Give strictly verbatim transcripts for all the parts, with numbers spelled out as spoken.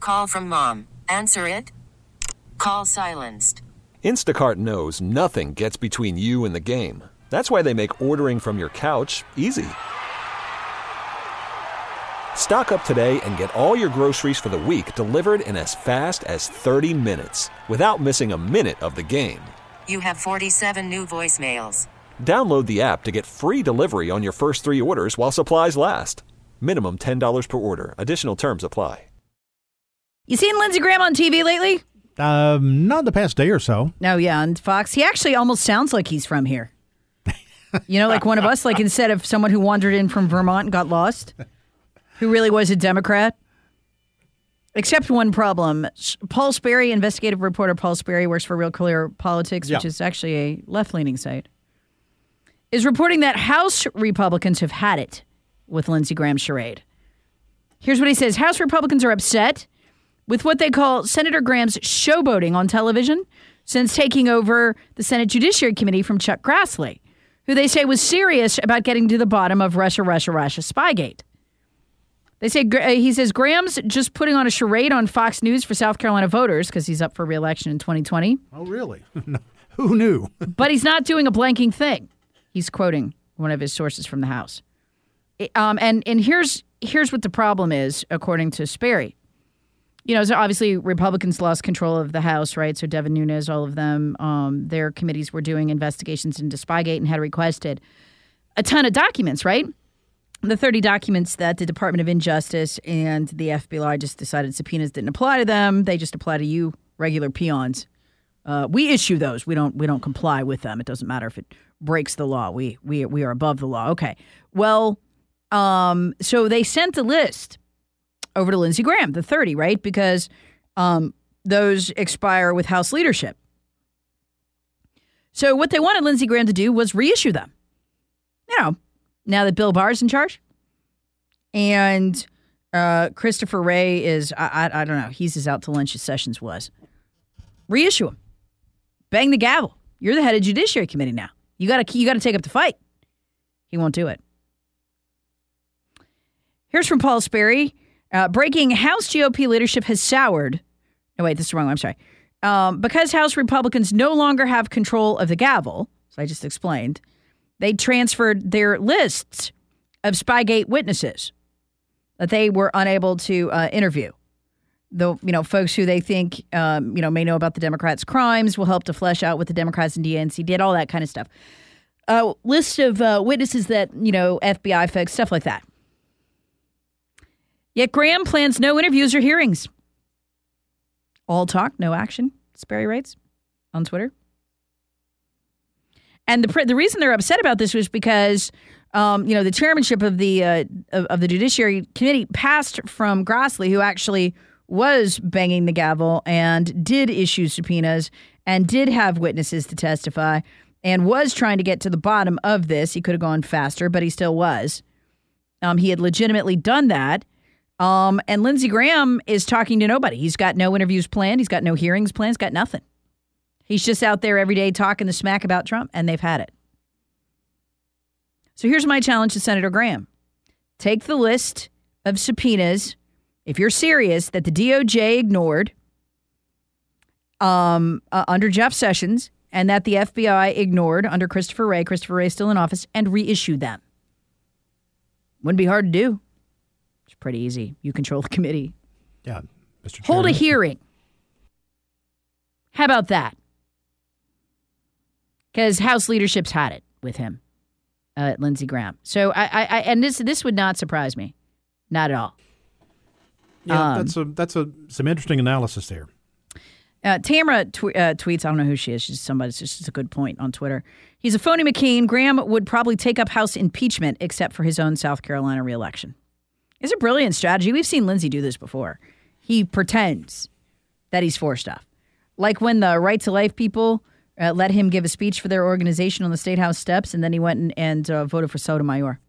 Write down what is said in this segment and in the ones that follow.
Call from mom. Answer it. Call silenced. Instacart knows nothing gets between you and the game. That's why they make ordering from your couch easy. Stock up today and get all your groceries for the week delivered in as fast as thirty minutes without missing a minute of the game. You have forty-seven new voicemails. Download the app to get free delivery on your first three orders while supplies last. Minimum ten dollars per order. Additional terms apply. You seen Lindsey Graham on T V lately? Um, not the past day or so. No, yeah, on Fox. He actually almost sounds like he's from here. You know, like one of us, like instead of someone who wandered in from Vermont and got lost, who really was a Democrat. Except one problem. Paul Sperry, investigative reporter Paul Sperry, works for Real Clear Politics, yeah. which is actually a left-leaning site, is reporting that House Republicans have had it with Lindsey Graham's charade. Here's what he says. House Republicans are upset with what they call Senator Graham's showboating on television since taking over the Senate Judiciary Committee from Chuck Grassley, who they say was serious about getting to the bottom of Russia, Russia, Russia Spygate. They say, he says, Graham's just putting on a charade on Fox News for South Carolina voters because he's up for re-election in twenty twenty. Oh, really? Who knew? But he's not doing a blanking thing. He's quoting one of his sources from the House. Um, and and here's here's what the problem is, according to Sperry. You know, so obviously Republicans lost control of the House, right? So Devin Nunes, all of them, um, their committees were doing investigations into Spygate and had requested a ton of documents, right? The thirty documents that the Department of Injustice and the F B I just decided subpoenas didn't apply to them. They just apply to you, regular peons. Uh, we issue those. We don't. We don't comply with them. It doesn't matter if it breaks the law. We we we are above the law. Okay. Well, um, so they sent a list over to Lindsey Graham, the thirty, right? Because um, those expire with House leadership. So what they wanted Lindsey Graham to do was reissue them. You know. Now that Bill Barr's in charge, and uh, Christopher Wray is, I, I, I don't know, he's as out to lunch as Sessions was. Reissue him. Bang the gavel. You're the head of Judiciary Committee now. You got to you got to take up the fight. He won't do it. Here's from Paul Sperry. Uh, breaking House G O P leadership has soured. No, wait, this is wrong. I'm sorry. Um, because House Republicans no longer have control of the gavel, so I just explained, they transferred their lists of Spygate witnesses that they were unable to uh, interview. The you know folks who they think um, you know may know about the Democrats' crimes will help to flesh out what the Democrats and D N C did, all that kind of stuff. A uh, list of uh, witnesses that you know F B I folks, stuff like that. Yet Graham plans no interviews or hearings. All talk, no action. Sperry writes on Twitter. And the the reason they're upset about this was because, um, you know, the chairmanship of the uh, of, of the Judiciary Committee passed from Grassley, who actually was banging the gavel and did issue subpoenas and did have witnesses to testify and was trying to get to the bottom of this. He could have gone faster, but he still was. Um, he had legitimately done that. Um, and Lindsey Graham is talking to nobody. He's got no interviews planned. He's got no hearings planned. He's got nothing. He's just out there every day talking the smack about Trump, and they've had it. So here's my challenge to Senator Graham. Take the list of subpoenas, if you're serious, that the D O J ignored um, uh, under Jeff Sessions and that the F B I ignored under Christopher Wray, Christopher Wray still in office, and reissue them. Wouldn't be hard to do. It's pretty easy. You control the committee. Yeah, Mister Hold Chairman. a hearing. How about that? Because House leadership's had it with him, uh, Lindsey Graham. So I, I, I, and this, this would not surprise me, not at all. Yeah, Um, that's a that's a some interesting analysis there. Uh, Tamara tw- uh, tweets, I don't know who she is. She's somebody. It's just a good point on Twitter. He's a phony McCain. Graham would probably take up House impeachment except for his own South Carolina reelection. It's a brilliant strategy. We've seen Lindsey do this before. He pretends that he's for stuff. Like when the Right to Life people uh, let him give a speech for their organization on the State House steps, and then he went and, and uh, voted for Sotomayor.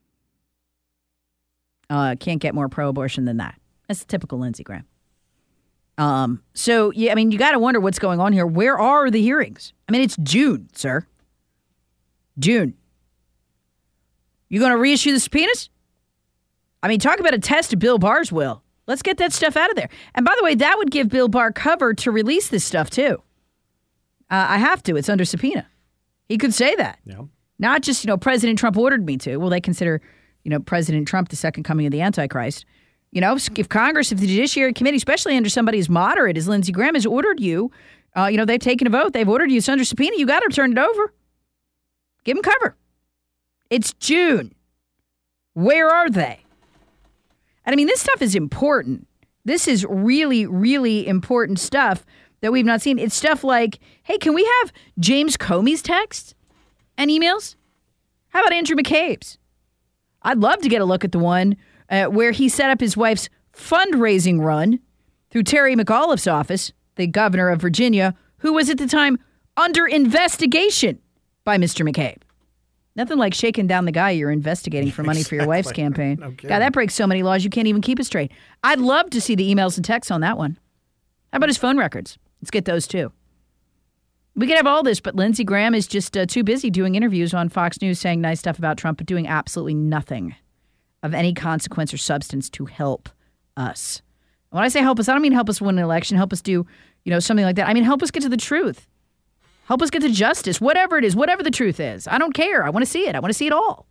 Uh, can't get more pro-abortion than that. That's typical Lindsey Graham. Um, so, yeah, I mean, you got to wonder what's going on here. Where are the hearings? I mean, it's June, sir. June. You going to reissue the subpoenas? I mean, talk about a test of Bill Barr's will. Let's get that stuff out of there. And by the way, that would give Bill Barr cover to release this stuff, too. Uh, I have to. It's under subpoena. He could say that. Yeah. Not just, you know, President Trump ordered me to. Well, they consider, you know, President Trump the second coming of the Antichrist. You know, if Congress, if the Judiciary Committee, especially under somebody as moderate as Lindsey Graham, has ordered you, uh, you know, they've taken a vote, they've ordered you, it's under subpoena, you got to turn it over. Give them cover. It's June. Where are they? And I mean, this stuff is important. This is really, really important stuff that we've not seen. It's stuff like, hey, can we have James Comey's texts and emails? How about Andrew McCabe's? I'd love to get a look at the one uh, where he set up his wife's fundraising run through Terry McAuliffe's office, the governor of Virginia, who was at the time under investigation by Mister McCabe. Nothing like shaking down the guy you're investigating for money exactly. for your wife's campaign. No God, that breaks so many laws you can't even keep it straight. I'd love to see the emails and texts on that one. How about his phone records? Let's get those too. We could have all this, but Lindsey Graham is just uh, too busy doing interviews on Fox News saying nice stuff about Trump, but doing absolutely nothing of any consequence or substance to help us. When I say help us, I don't mean help us win an election, help us do, you know, something like that. I mean, help us get to the truth. Help us get to justice, whatever it is, whatever the truth is. I don't care. I want to see it. I want to see it all.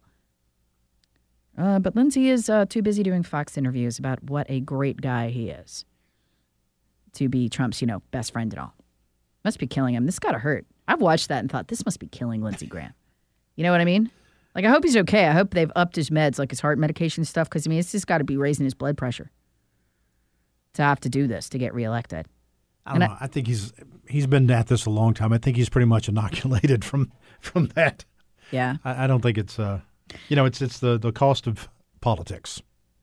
Uh, but Lindsey is uh, too busy doing Fox interviews about what a great guy he is to be Trump's, you know, best friend and all. Must be killing him. This got to hurt. I've watched that and thought, this must be killing Lindsey Graham. You know what I mean? Like, I hope he's okay. I hope they've upped his meds, like his heart medication stuff, because, I mean, it's just got to be raising his blood pressure to have to do this to get reelected. I don't and know. I, I think he's he's been at this a long time. I think he's pretty much inoculated from from that. Yeah. I, I don't think it's uh, you know, it's it's the, the cost of politics.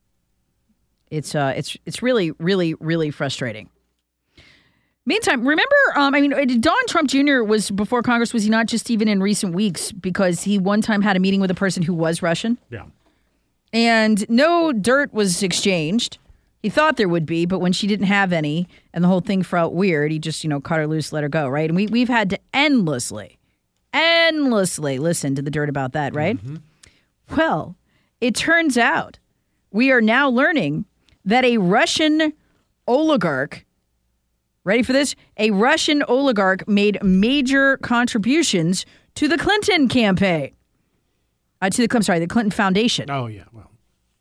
It's uh, it's it's really really really frustrating. Meantime, remember, um, I mean, Donald Trump Junior was before Congress. Was he not just even in recent weeks because he one time had a meeting with a person who was Russian? Yeah. And no dirt was exchanged. He thought there would be, but when she didn't have any and the whole thing felt weird, he just, you know, cut her loose, let her go, right? And we, we've had to endlessly, endlessly listen to the dirt about that, right? Mm-hmm. Well, it turns out we are now learning that a Russian oligarch, ready for this? A Russian oligarch made major contributions to the Clinton campaign. Uh, to the, I'm sorry, the Clinton Foundation. Oh, yeah, well.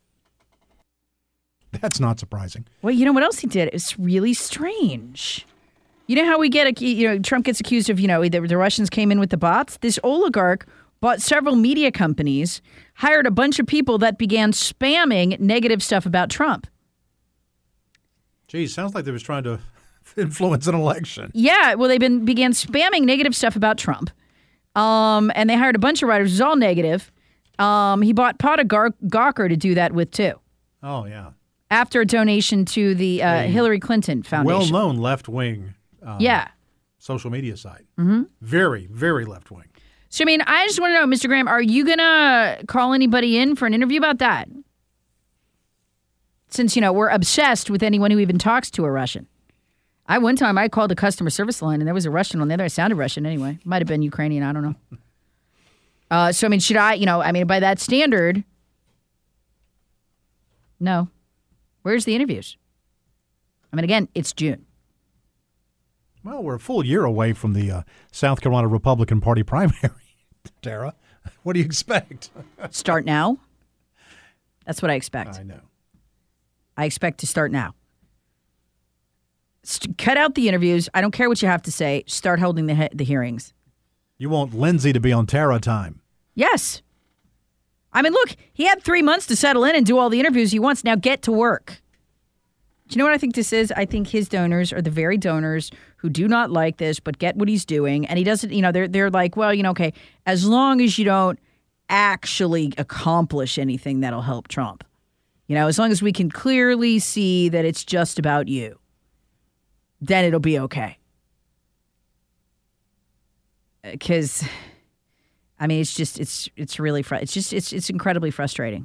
That's not surprising. Well, you know what else he did? It's really strange. You know how we get, a, you know, Trump gets accused of, you know, the, the Russians came in with the bots? This oligarch bought several media companies, hired a bunch of people that began spamming negative stuff about Trump. Geez, sounds like they was trying to influence an election. Yeah, well, they been began spamming negative stuff about Trump. Um, and they hired a bunch of writers. It was all negative. Um, he bought Potter Gar- Gawker to do that with, too. Oh, yeah. After a donation to the uh, Hillary Clinton Foundation. Well-known left-wing um, yeah. social media site. Mm-hmm. Very, very left-wing. So, I mean, I just want to know, Mister Graham, are you going to call anybody in for an interview about that? Since, you know, we're obsessed with anyone who even talks to a Russian. I One time I called a customer service line, and there was a Russian on the other. I sounded Russian anyway. Might have been Ukrainian. I don't know. uh, so, I mean, should I, you know, I mean, by that standard, no. Where's the interviews? I mean, again, it's June. Well, we're a full year away from the uh, South Carolina Republican Party primary, Tara. What do you expect? Start now? That's what I expect. I know. I expect to start now. St- cut out the interviews. I don't care what you have to say. Start holding the he- the hearings. You want Lindsey to be on Tara time? Yes. I mean, look, he had three months to settle in and do all the interviews he wants. Now get to work. Do you know what I think this is? I think his donors are the very donors who do not like this but get what he's doing. And he doesn't, you know, they're, they're like, well, you know, okay, as long as you don't actually accomplish anything that'll help Trump. You know, as long as we can clearly see that it's just about you, then it'll be okay. Because... I mean, it's just, it's it's really, fr- it's just, it's it's incredibly frustrating.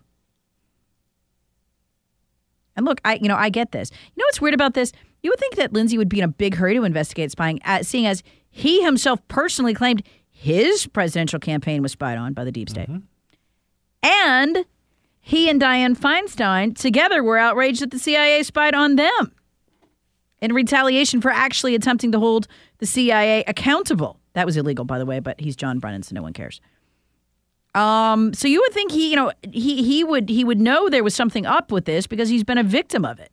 And look, I, you know, I get this. You know what's weird about this? You would think that Lindsey would be in a big hurry to investigate spying, uh, seeing as he himself personally claimed his presidential campaign was spied on by the deep state. Mm-hmm. And he and Dianne Feinstein together were outraged that the C I A spied on them in retaliation for actually attempting to hold the C I A accountable. That was illegal, by the way, but he's John Brennan, so no one cares. Um, so you would think he, you know, he he would he would know there was something up with this because he's been a victim of it.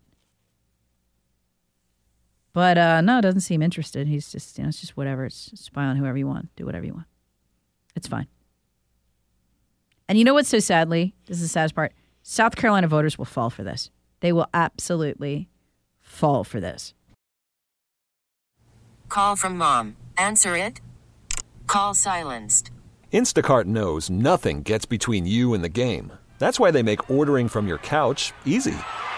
But uh, no, doesn't seem interested. He's just, you know, it's just whatever. It's spy on whoever you want. Do whatever you want. It's fine. And you know what's so sadly, this is the saddest part, South Carolina voters will fall for this. They will absolutely fall for this. Call from mom. Answer it. Call silenced. Instacart knows nothing gets between you and the game. That's why they make ordering from your couch easy.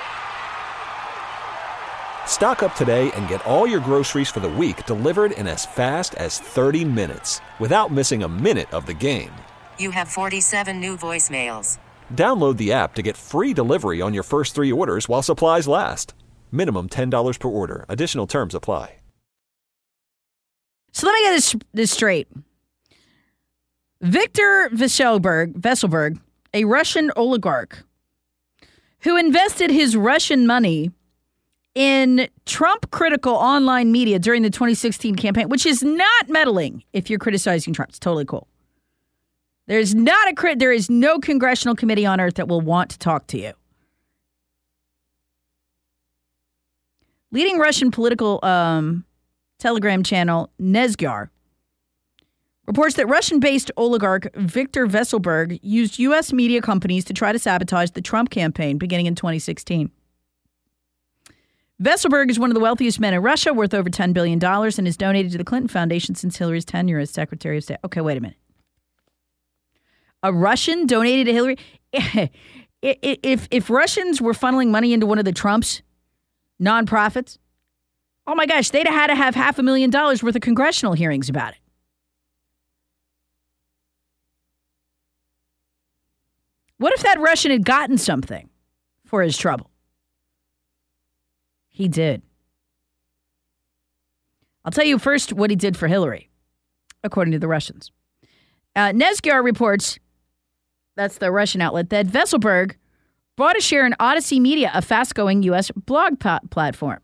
Stock up today and get all your groceries for the week delivered in as fast as thirty minutes without missing a minute of the game. You have forty-seven new voicemails. Download the app to get free delivery on your first three orders while supplies last. Minimum ten dollars per order. Additional terms apply. So let me get this, this straight. Viktor Vesselberg, Vesselberg, a Russian oligarch who invested his Russian money in Trump-critical online media during the twenty sixteen campaign, which is not meddling if you're criticizing Trump. It's totally cool. There's not a crit. There is no congressional committee on earth that will want to talk to you. Leading Russian political um, Telegram channel Nezgar reports that Russian-based oligarch Viktor Vesselberg used U S media companies to try to sabotage the Trump campaign beginning in twenty sixteen. Vesselberg is one of the wealthiest men in Russia, worth over ten billion dollars, and has donated to the Clinton Foundation since Hillary's tenure as Secretary of State. Okay, wait a minute. A Russian donated to Hillary? If, if Russians were funneling money into one of the Trump's nonprofits, oh my gosh, they'd have had to have half a million dollars worth of congressional hearings about it. What if that Russian had gotten something for his trouble? He did. I'll tell you first what he did for Hillary, according to the Russians. Uh, Nezgar reports, that's the Russian outlet, that Vesselberg bought a share in Odyssey Media, a fast-going U S blog pa- platform.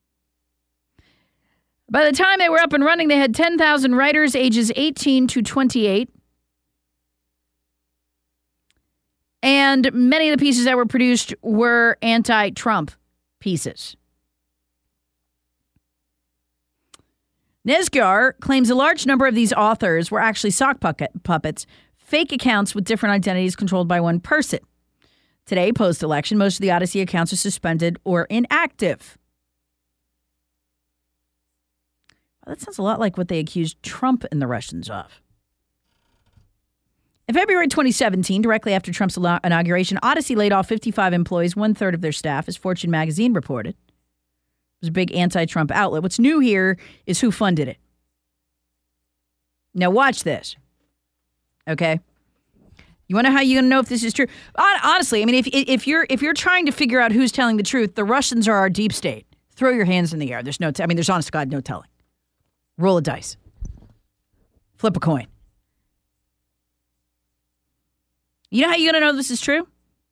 By the time they were up and running, they had ten thousand writers ages eighteen to twenty-eight. And many of the pieces that were produced were anti-Trump pieces. Nezgar claims a large number of these authors were actually sock puppets, fake accounts with different identities controlled by one person. Today, post-election, most of the Odyssey accounts are suspended or inactive. Well, that sounds a lot like what they accused Trump and the Russians of. In February twenty seventeen, directly after Trump's inauguration, Odyssey laid off fifty-five employees, one-third of their staff, as Fortune magazine reported. It was a big anti-Trump outlet. What's new here is who funded it. Now watch this. Okay? You want to know how you're going to know if this is true? Honestly, I mean, if if you're if you're trying to figure out who's telling the truth, the Russians are our deep state. Throw your hands in the air. There's no, t- I mean, there's honest to God, no telling. Roll a dice. Flip a coin. You know how you're going to know this is true?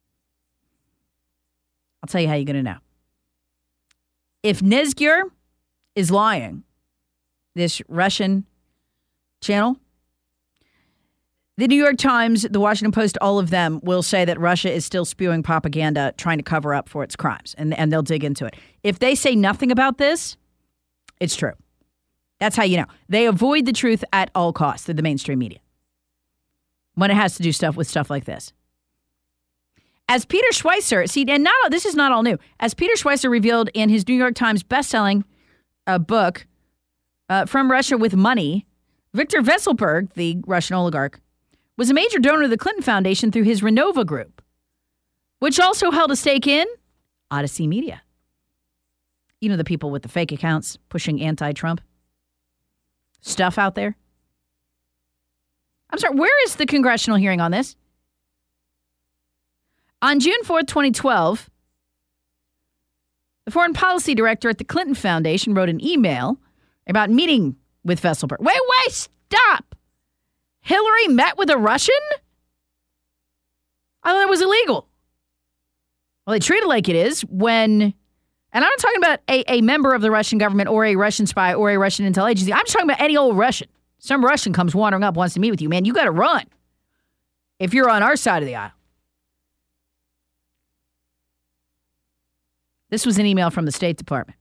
I'll tell you how you're going to know. If Nezgar is lying, this Russian channel, the New York Times, the Washington Post, all of them will say that Russia is still spewing propaganda, trying to cover up for its crimes, and, and they'll dig into it. If they say nothing about this, it's true. That's how you know. They avoid the truth at all costs through the mainstream media when it has to do stuff with stuff like this. As Peter Schweizer, see, and not this is not all new. As Peter Schweizer revealed in his New York Times bestselling uh, book, uh, From Russia with Money, Viktor Vesselberg, the Russian oligarch, was a major donor to the Clinton Foundation through his Renova Group, which also held a stake in Odyssey Media. You know, the people with the fake accounts pushing anti-Trump stuff out there. I'm sorry, where is the congressional hearing on this? On June fourth, twenty twelve, the foreign policy director at the Clinton Foundation wrote an email about meeting with Vesselberg. Wait, wait, stop. Hillary met with a Russian? I thought that was illegal. Well, they treat it like it is when, and I'm not talking about a, a member of the Russian government or a Russian spy or a Russian intel agency. I'm just talking about any old Russian. Some Russian comes wandering up, wants to meet with you. Man, you got to run if you're on our side of the aisle. This was an email from the State Department.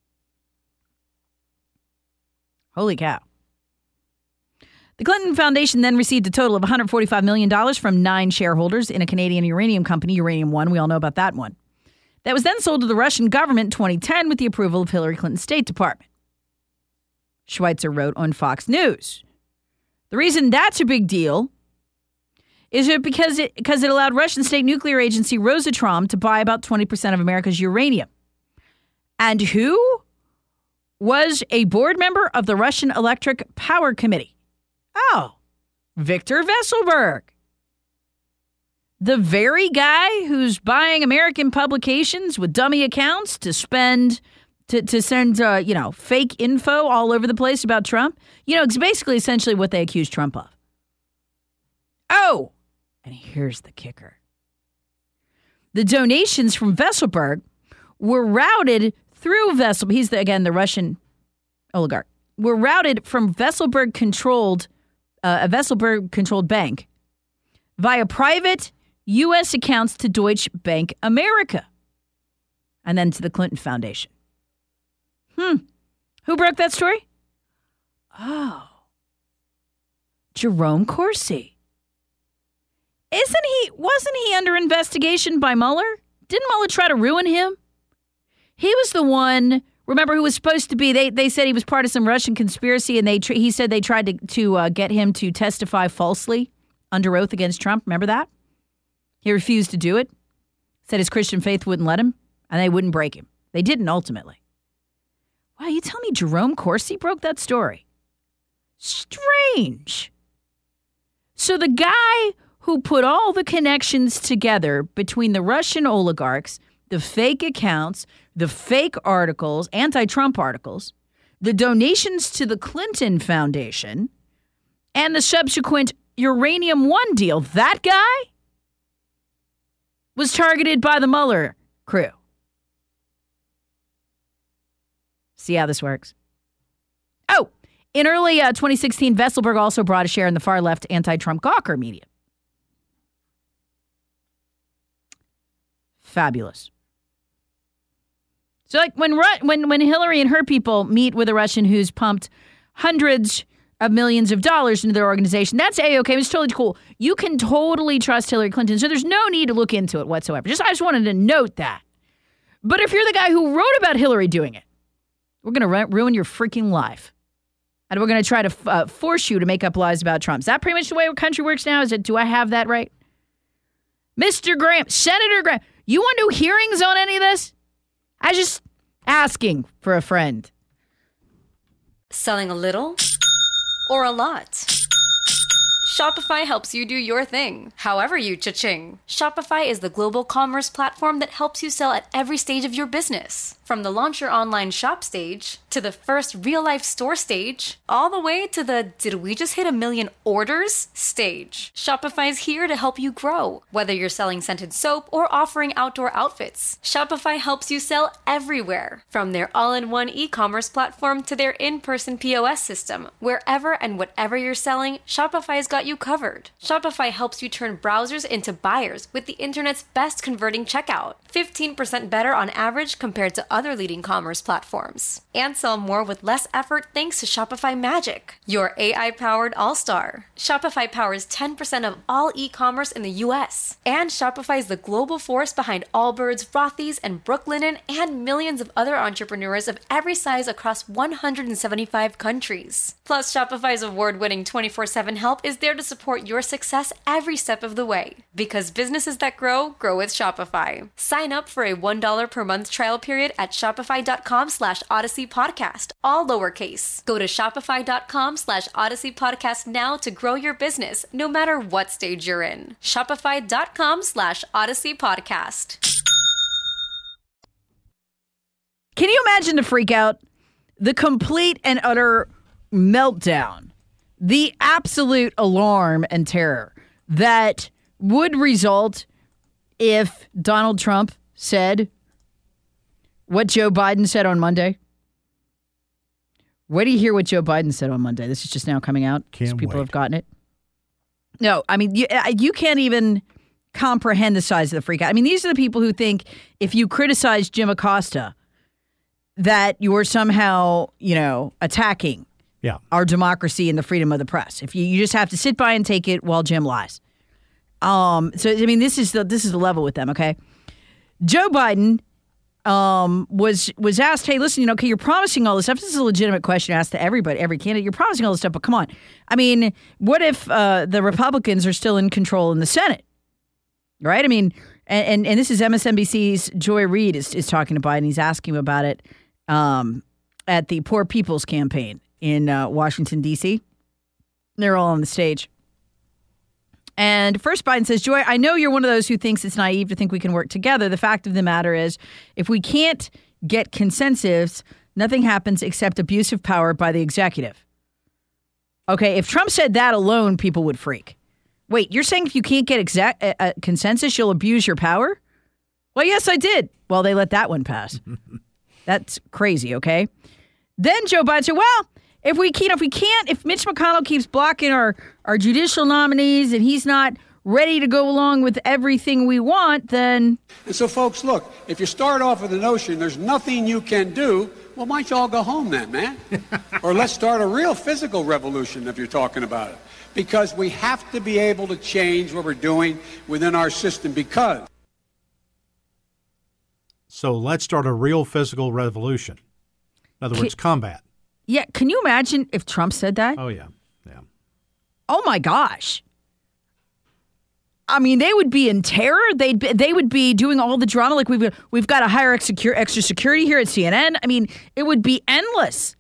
Holy cow. The Clinton Foundation then received a total of one hundred forty-five million dollars from nine shareholders in a Canadian uranium company, Uranium One. We all know about that one. That was then sold to the Russian government in twenty ten with the approval of Hillary Clinton's State Department. Schweitzer wrote on Fox News. The reason that's a big deal is it because it because it allowed Russian state nuclear agency Rosatom to buy about twenty percent of America's uranium. And who was a board member of the Russian Electric Power Committee? Oh, Victor Vesselberg. The very guy who's buying American publications with dummy accounts to spend, to, to send, uh, you know, fake info all over the place about Trump. You know, it's basically essentially what they accuse Trump of. Oh, and here's the kicker. The donations from Vesselberg were routed through Vessel. He's, the, again, the Russian oligarch. Were routed from Vesselberg-controlled Uh, a Vesselberg-controlled bank via private U S accounts to Deutsche Bank America and then to the Clinton Foundation. Hmm. Who broke that story? Oh. Jerome Corsi. Isn't he, wasn't he under investigation by Mueller? Didn't Mueller try to ruin him? He was the one... Remember who was supposed to be, they they said he was part of some Russian conspiracy, and they tr- he said they tried to, to uh, get him to testify falsely under oath against Trump. Remember that? He refused to do it, said his Christian faith wouldn't let him, and they wouldn't break him. They didn't ultimately. Wow, you tell me Jerome Corsi broke that story? Strange. So the guy who put all the connections together between the Russian oligarchs, the fake accounts, the fake articles, anti-Trump articles, the donations to the Clinton Foundation, and the subsequent Uranium One deal, that guy was targeted by the Mueller crew. See how this works? Oh, in early uh, twenty sixteen, Vesselberg also brought a share in the far-left anti-Trump Gawker media. Fabulous. So, like, when when when Hillary and her people meet with a Russian who's pumped hundreds of millions of dollars into their organization, that's A-okay. It's totally cool. You can totally trust Hillary Clinton, so there's no need to look into it whatsoever. Just I just wanted to note that. But if you're the guy who wrote about Hillary doing it, we're going to ru- ruin your freaking life. And we're going to try to uh, force you to make up lies about Trump. Is that pretty much the way our country works now? Is it? Do I have that right? Mister Graham, Senator Graham, you want to do hearings on any of this? I just asking for a friend. Selling a little or a lot? Shopify helps you do your thing, however you cha-ching. Shopify is the global commerce platform that helps you sell at every stage of your business. From the launch your online shop stage, to the first real-life store stage, all the way to the did we just hit a million orders stage. Shopify's here to help you grow. Whether you're selling scented soap or offering outdoor outfits, Shopify helps you sell everywhere. From their all-in-one e-commerce platform to their in-person P O S system, wherever and whatever you're selling, Shopify's got you covered. Shopify helps you turn browsers into buyers with the internet's best converting checkout. fifteen percent better on average compared to other leading commerce platforms. And sell more with less effort thanks to Shopify Magic, your A I-powered all-star. Shopify powers ten percent of all e-commerce in the U S. And Shopify is the global force behind Allbirds, Rothy's, and Brooklinen, and millions of other entrepreneurs of every size across one hundred seventy-five countries. Plus, Shopify's award-winning twenty-four seven help is there to support your success every step of the way. Because businesses that grow, grow with Shopify. Sign up for a one dollar per month trial period at shopify.com slash Odyssey Podcast, all lowercase. Go to shopify.com slash Odyssey Podcast now to grow your business, no matter what stage you're in. Shopify.com slash Odyssey Podcast. Can you imagine the freak out? The complete and utter meltdown. The absolute alarm and terror that would result if Donald Trump said what Joe Biden said on Monday? Wait do you hear what Joe Biden said on Monday? This is just now coming out. Can't people wait. have gotten it. No, I mean, you, you can't even comprehend the size of the freak out. I mean, these are the people who think if you criticize Jim Acosta, that you're somehow, you know, attacking Yeah. our democracy and the freedom of the press. If you, you just have to sit by and take it while Jim lies. Um, so, I mean, this is the this is the level with them, okay? Joe Biden um, was was asked, hey, listen, you know, okay, you're promising all this stuff. This is a legitimate question asked to everybody, every candidate. You're promising all this stuff, but come on. I mean, what if uh, the Republicans are still in control in the Senate? Right? I mean, and, and, and this is M S N B C's Joy Reid is, is talking to Biden. He's asking him about it um, at the Poor People's Campaign in uh, Washington, D C. They're all on the stage. And first Biden says, Joy, I know you're one of those who thinks it's naive to think we can work together. The fact of the matter is, if we can't get consensus, nothing happens except abuse of power by the executive. Okay, if Trump said that alone, people would freak. Wait, you're saying if you can't get exact uh, uh, consensus, you'll abuse your power? Well, yes, I did. Well, they let that one pass. That's crazy, okay? Then Joe Biden said, well, if we can't, if we can't, if Mitch McConnell keeps blocking our, our judicial nominees and he's not ready to go along with everything we want, then... And so, folks, look, if you start off with the notion there's nothing you can do, well, why don't you all go home then, man? Or let's start a real physical revolution if you're talking about it. Because we have to be able to change what we're doing within our system because... So let's start a real physical revolution. In other words, combat. Yeah, can you imagine if Trump said that? Oh, yeah. Yeah. Oh, my gosh. I mean, they would be in terror. They'd be, they would be doing all the drama. Like, we've, we've got to hire extra, extra security here at C N N. I mean, it would be endless.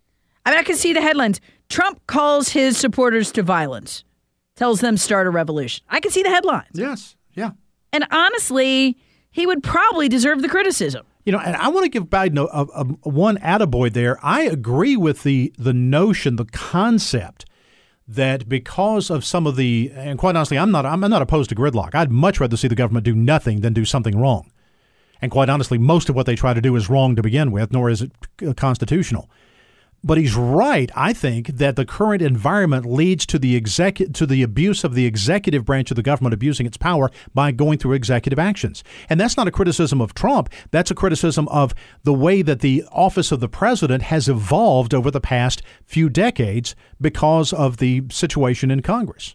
I mean, I can see the headlines. Trump calls his supporters to violence, tells them start a revolution. I can see the headlines. Yes. Yeah. And honestly, he would probably deserve the criticism. You know, and I want to give Biden a, a, a one attaboy there. I agree with the the notion, the concept that because of some of the, and quite honestly, I'm not I'm not opposed to gridlock. I'd much rather see the government do nothing than do something wrong. And quite honestly, most of what they try to do is wrong to begin with, nor is it constitutional. But he's right, I think, that the current environment leads to the execu- to the abuse of the executive branch of the government abusing its power by going through executive actions. And that's not a criticism of Trump. That's a criticism of the way that the office of the president has evolved over the past few decades because of the situation in Congress.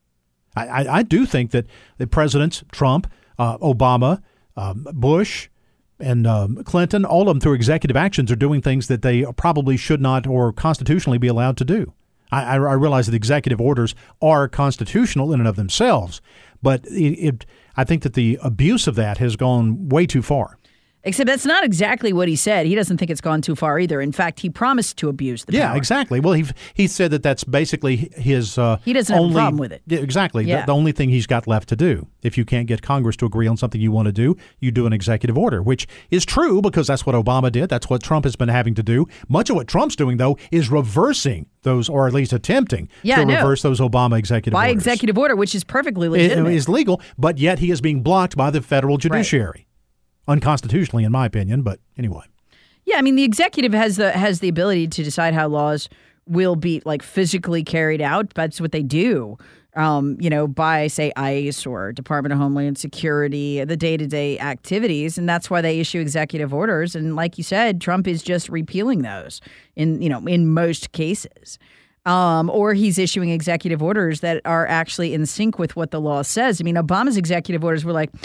I, I, I do think that the presidents, Trump, uh, Obama, um, Bush, and um, Clinton, all of them through executive actions are doing things that they probably should not or constitutionally be allowed to do. I, I, I realize that executive orders are constitutional in and of themselves, but it, it, I think that the abuse of that has gone way too far. Except that's not exactly what he said. He doesn't think it's gone too far either. In fact, he promised to abuse the yeah, power. Yeah, exactly. Well, he he said that that's basically his uh, He doesn't only, have a problem with it. Yeah, exactly. Yeah. The, the only thing he's got left to do. If you can't get Congress to agree on something you want to do, you do an executive order, which is true because that's what Obama did. That's what Trump has been having to do. Much of what Trump's doing, though, is reversing those, or at least attempting yeah, to no. reverse those Obama executive by orders. By executive order, which is perfectly legitimate. It is legal, but yet he is being blocked by the federal judiciary. Right. Unconstitutionally, in my opinion, but anyway. Yeah, I mean, the executive has the has the ability to decide how laws will be like physically carried out. That's what they do, um, you know, by, say, ICE or Department of Homeland Security, the day-to-day activities. And that's why they issue executive orders. And like you said, Trump is just repealing those in, you know, in most cases. Um, or he's issuing executive orders that are actually in sync with what the law says. I mean, Obama's executive orders were like,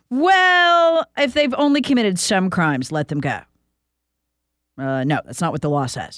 well, if they've only committed some crimes, let them go. Uh, no, that's not what the law says.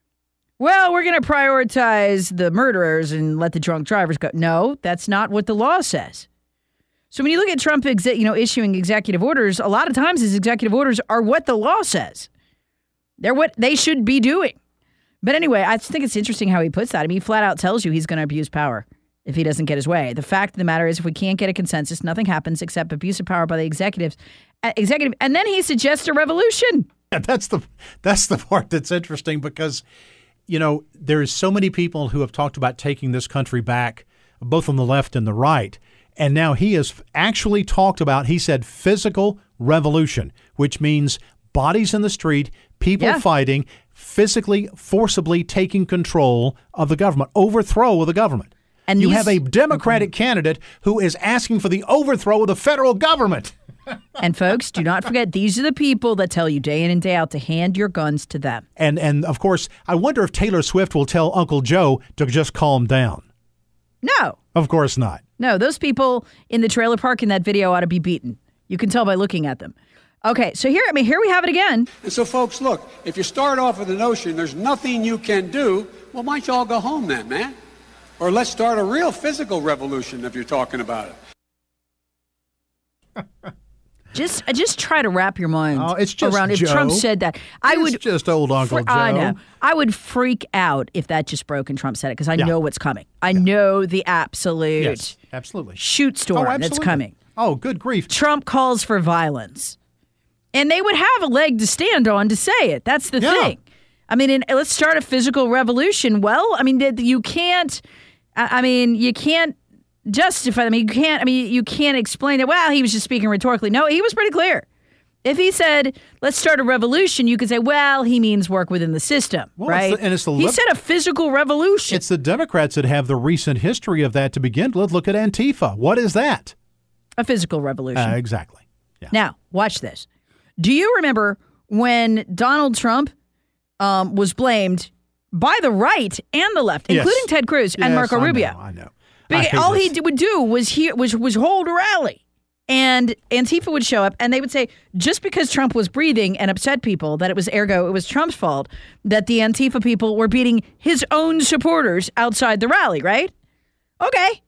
Well, we're going to prioritize the murderers and let the drunk drivers go. No, that's not what the law says. So when you look at Trump, exe- you know, issuing executive orders, a lot of times his executive orders are what the law says. They're what they should be doing. But anyway, I think it's interesting how he puts that. I mean, he flat out tells you he's going to abuse power if he doesn't get his way. The fact of the matter is, if we can't get a consensus, nothing happens except abuse of power by the executives. Uh, executive, and then he suggests a revolution. Yeah, that's the that's the part that's interesting because, you know, there's so many people who have talked about taking this country back, both on the left and the right. And now he has actually talked about, he said, physical revolution, which means bodies in the street, people Yeah. fighting, physically, forcibly taking control of the government, overthrow of the government. And you these- have a Democratic candidate who is asking for the overthrow of the federal government. And folks, do not forget, these are the people that tell you day in and day out to hand your guns to them. And, and of course, I wonder if Taylor Swift will tell Uncle Joe to just calm down. No, Of course not. no, those people in the trailer park in that video ought to be beaten. You can tell by looking at them. Okay, so here, I mean, here we have it again. And so, folks, look, if you start off with the notion there's nothing you can do, well, why don't you all go home then, man? Or let's start a real physical revolution if you're talking about it. Just, uh, just try to wrap your mind Oh, it's just around. If Joe. Trump said that, I It's would just old Uncle fr- I Joe. know. I would freak out if that just broke and Trump said it because I Yeah. know what's coming. I know the absolute Yes, absolutely. shoot storm that's absolutely. coming. Oh, good grief. Trump calls for violence, and they would have a leg to stand on to say it. That's the Yeah. thing. I mean, and let's start a physical revolution. Well, I mean, that- you can't. I I mean, you can't justify. I mean, you can't. I mean, you can't explain it. Well, he was just speaking rhetorically. No, he was pretty clear. If he said, "Let's start a revolution," you could say, "Well, he means work within the system," Well, it's right? the- and it's the he lib- said a physical revolution. It's the Democrats that have the recent history of that to begin with. Look at Antifa. What is that? a physical revolution. Uh, exactly. Yeah. Now, watch this. Do you remember when Donald Trump um, was blamed by the right and the left, Yes. including Ted Cruz and Yes, Marco I Rubio? know, I know. I Big- hate all this. he did, would do was he was was hold a rally, and Antifa would show up, and they would say just because Trump was breathing and upset people that it was ergo it was Trump's fault that the Antifa people were beating his own supporters outside the rally. Right? Okay.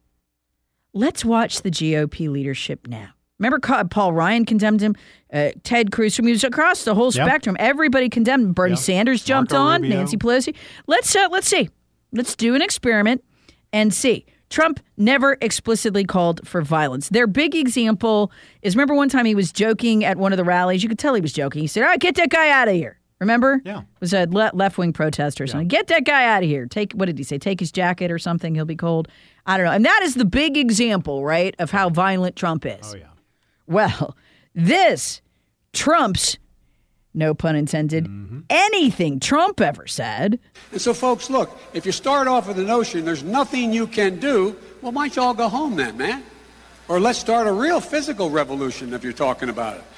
Let's watch the G O P leadership now. Remember, Ca- Paul Ryan condemned him. Uh, Ted Cruz, from he was across the whole Yeah. spectrum. Everybody condemned him. Bernie Yeah. Sanders jumped Marco on. Rubio. Nancy Pelosi. Let's uh, let's see. Let's do an experiment and see. Trump never explicitly called for violence. Their big example is, remember one time he was joking at one of the rallies. You could tell he was joking. He said, "All right, get that guy out of here." Remember? Yeah. It was a le- left-wing protest or something. Get that guy out of here. Take, what did he say? Take his jacket or something. He'll be cold. I don't know. And that is the big example, right, of how violent Trump is. Oh, yeah. Well, this trumps, no pun intended, Mm-hmm. anything Trump ever said. And so, folks, look, if you start off with the notion there's nothing you can do, well, why don't you all go home then, man? Or let's start a real physical revolution if you're talking about it.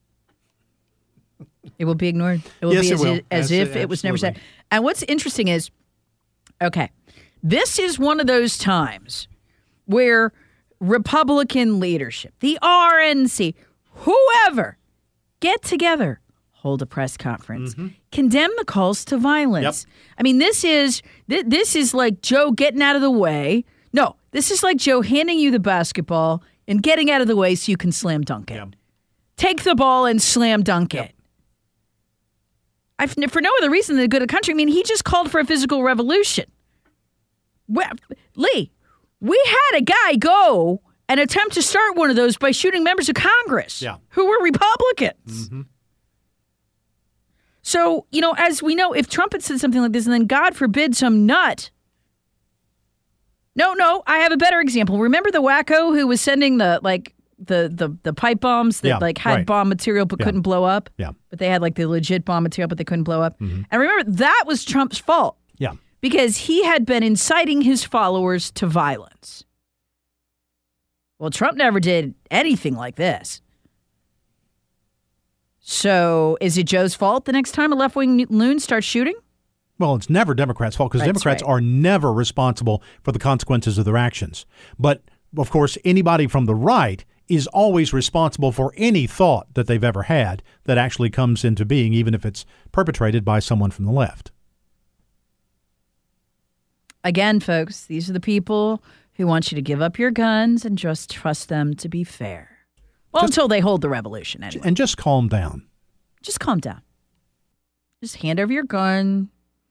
It will be ignored. It will Yes, be it as, will. i- as Abso- if it was never said. absolutely. And what's interesting is, okay, this is one of those times where Republican leadership, the R N C, whoever, get together, hold a press conference, condemn the calls to violence. Yep. I mean, this is th- this is like Joe getting out of the way. No, this is like Joe handing you the basketball and getting out of the way so you can slam dunk it. Yep. Take the ball and slam dunk it. I've, for no other reason than to go to the country. I mean, he just called for a physical revolution. Well, Lee, we had a guy go and attempt to start one of those by shooting members of Congress Yeah. who were Republicans. Mm-hmm. So, you know, as we know, if Trump had said something like this and then, God forbid, some nut. No, no, I have a better example. Remember the wacko who was sending the, like, the the, the pipe bombs that, Yeah, like, had right. bomb material but Yeah. couldn't blow up? Yeah. But they had, like, the legit bomb material but they couldn't blow up. Mm-hmm. And remember, that was Trump's fault Yeah. because he had been inciting his followers to violence. Well, Trump never did anything like this. So is it Joe's fault the next time a left-wing loon starts shooting? Well, it's never Democrats' fault because That's Democrats right. are never responsible for the consequences of their actions. But, of course, anybody from the right is always responsible for any thought that they've ever had that actually comes into being, even if it's perpetrated by someone from the left. Again, folks, these are the people who want you to give up your guns and just trust them to be fair. Well, Just- until they hold the revolution anyway. And just calm down. Just calm down. Just hand over your gun.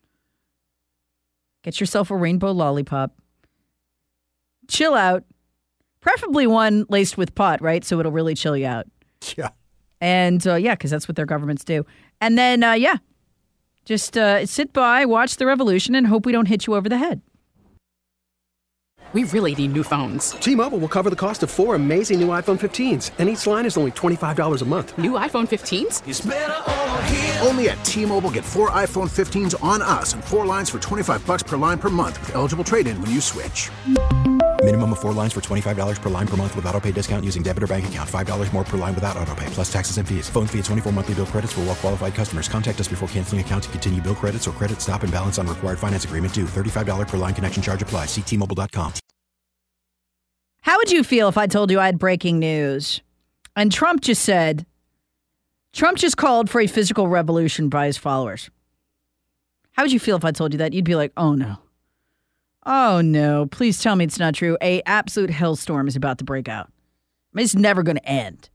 Get yourself a rainbow lollipop. Chill out. Preferably one laced with pot, right? So it'll really chill you out. Yeah. And uh, yeah, because that's what their governments do. And then, uh, yeah, just uh, sit by, watch the revolution, and hope we don't hit you over the head. we really need new phones. T-Mobile will cover the cost of four amazing new iPhone fifteens, and each line is only twenty-five dollars a month. New iPhone fifteens? It's better over here. Only at T-Mobile, get four iPhone fifteens on us and four lines for twenty-five dollars per line per month with eligible trade-in when you switch. Minimum of four lines for twenty-five dollars per line per month with autopay discount using debit or bank account. five dollars more per line without autopay, plus taxes and fees. Phone fee at twenty-four monthly bill credits for well-qualified customers. Contact us before canceling account to continue bill credits or credit stop and balance on required finance agreement due. thirty-five dollars per line connection charge applies. See T Mobile dot com. How would you feel if I told you I had breaking news? And Trump just said, Trump just called for a physical revolution by his followers. How would you feel if I told you that? You'd be like, oh no. Oh no, please tell me it's not true. A absolute hellstorm is about to break out. I mean, it's never going to end.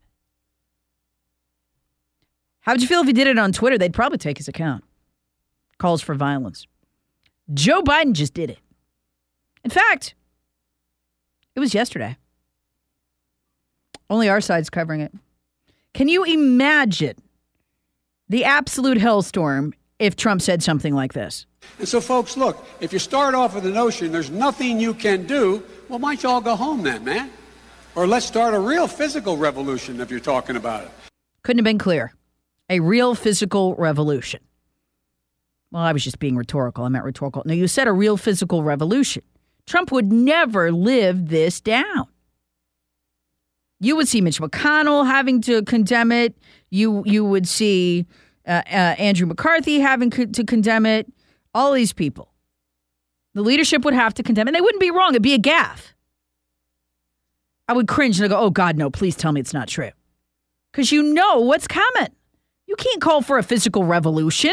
How would you feel if he did it on Twitter? They'd probably take his account. Calls for violence. Joe Biden just did it. In fact, it was yesterday. Only our side's covering it. Can you imagine the absolute hellstorm if Trump said something like this? And so, folks, look, if you start off with the notion there's nothing you can do, well, why don't you all go home then, man? Or let's start a real physical revolution if you're talking about it. Couldn't have been clear. A real physical revolution. Well, I was just being rhetorical. I meant rhetorical. No, you said a real physical revolution. Trump would never live this down. You would see Mitch McConnell having to condemn it. You you would see uh, uh, Andrew McCarthy having co- to condemn it. All these people. The leadership would have to condemn it. And they wouldn't be wrong. It'd be a gaffe. I would cringe and I'd go, oh, God, no, please tell me it's not true. Because you know what's coming. You can't call for a physical revolution.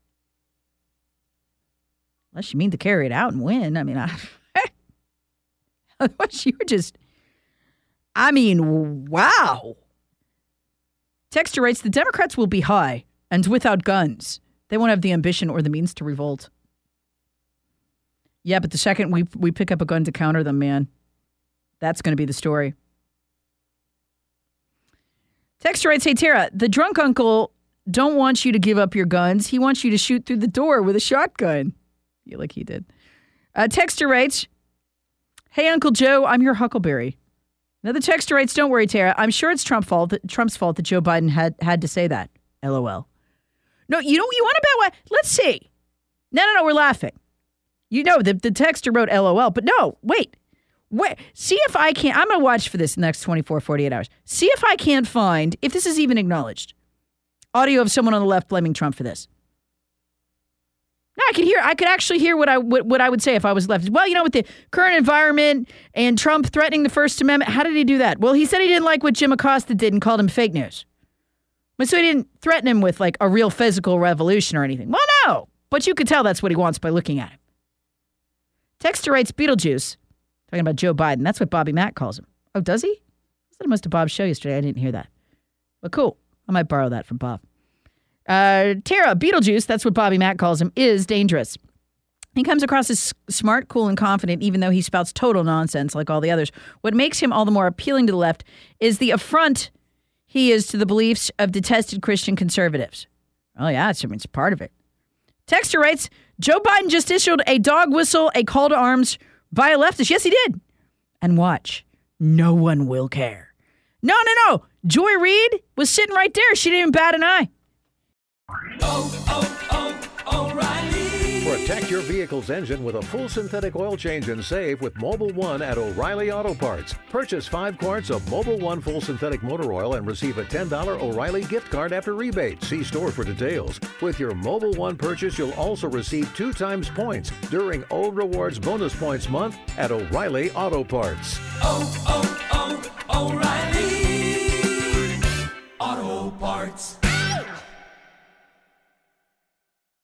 Unless you mean to carry it out and win. I mean, I... Otherwise, you're just, I mean, wow. Texter writes, the Democrats will be high and without guns. They won't have the ambition or the means to revolt. Yeah, but the second we we pick up a gun to counter them, man, that's going to be the story. Texter writes, hey, Tara, the drunk uncle don't want you to give up your guns. He wants you to shoot through the door with a shotgun. Yeah, like he did. Uh, Texter writes, hey, Uncle Joe, I'm your Huckleberry. Another texter writes, don't worry, Tara. I'm sure it's Trump fault that, Trump's fault that Joe Biden had, had to say that. LOL. No, you know, you want to bet what? Let's see. No, no, no, we're laughing. You know, the, the texter wrote LOL, but no, wait. Wait. See if I can, I'm going to watch for this in the next twenty-four, forty-eight hours. See if I can't find, if this is even acknowledged, audio of someone on the left blaming Trump for this. No, I could hear. I could actually hear what I what, what I would say if I was left. Well, you know, with the current environment and Trump threatening the First Amendment, how did he do that? Well, he said he didn't like what Jim Acosta did and called him fake news. But so he didn't threaten him with like a real physical revolution or anything. Well, no, but you could tell that's what he wants by looking at him. Texter writes, Beetlejuice, talking about Joe Biden. That's what Bobby Mack calls him. Oh, does he? I said it must have Bob's show yesterday. I didn't hear that. But cool. I might borrow that from Bob. Uh, Tara, Beetlejuice, that's what Bobby Mack calls him, is dangerous. He comes across as smart, cool, and confident, even though he spouts total nonsense like all the others. What makes him all the more appealing to the left is the affront he is to the beliefs of detested Christian conservatives. Oh, yeah, it's, I mean, it's part of it. Texter writes, Joe Biden just issued a dog whistle, a call to arms by a leftist. Yes, he did. And watch, no one will care. No, no, no. Joy Reid was sitting right there. She didn't even bat an eye. Oh, oh, oh, O'Reilly. Protect your vehicle's engine with a full synthetic oil change and save with Mobil one at O'Reilly Auto Parts. Purchase five quarts of Mobil one full synthetic motor oil and receive a ten dollars O'Reilly gift card after rebate. See store for details. With your Mobil one purchase, you'll also receive two times points during O Rewards Bonus Points Month at O'Reilly Auto Parts. Oh, oh, oh, O'Reilly Auto Parts.